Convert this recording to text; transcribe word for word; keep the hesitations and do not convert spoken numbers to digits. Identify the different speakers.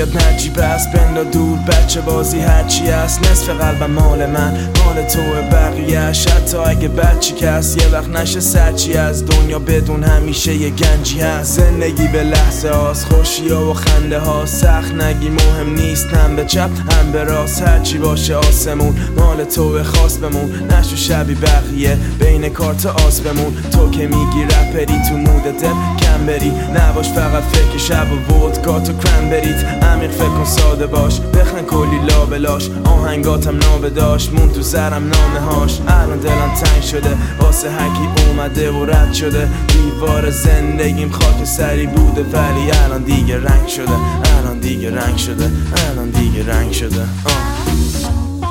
Speaker 1: شد نجیب است بندا دور بچه بازی هرچی است. نصف قلبم مال من مال توه بقیه‌اش، حتی اگه بچی کس یه وقت نشه سرچی از دنیا بدون همیشه یه گنجی هست. زندگی به لحظه هاست، خوشی ها و خنده ها، سخت نگی مهم نیست، هم به چپ هم به راست، هرچی باشه آسمون مال توه خاص بمون، نشو شبی بقیه بین کارت آس بمون. تو که میگی رپری تو مود دل کم بری، نباش فقط فکر شب و ودکات و کرنبریت، عمیق فکر کن ساده باش، بخن کلی لابلاش، آهنگاتم نابه داشت مون تو سرم نامه هاش. الان دلم تنگ شده واسه هرکی اومده و رد شده، دیوار زندگیم خاک سری بوده ولی الان دیگه رنگ شده، الان دیگه رنگ شده، الان دیگه رنگ شده. آه.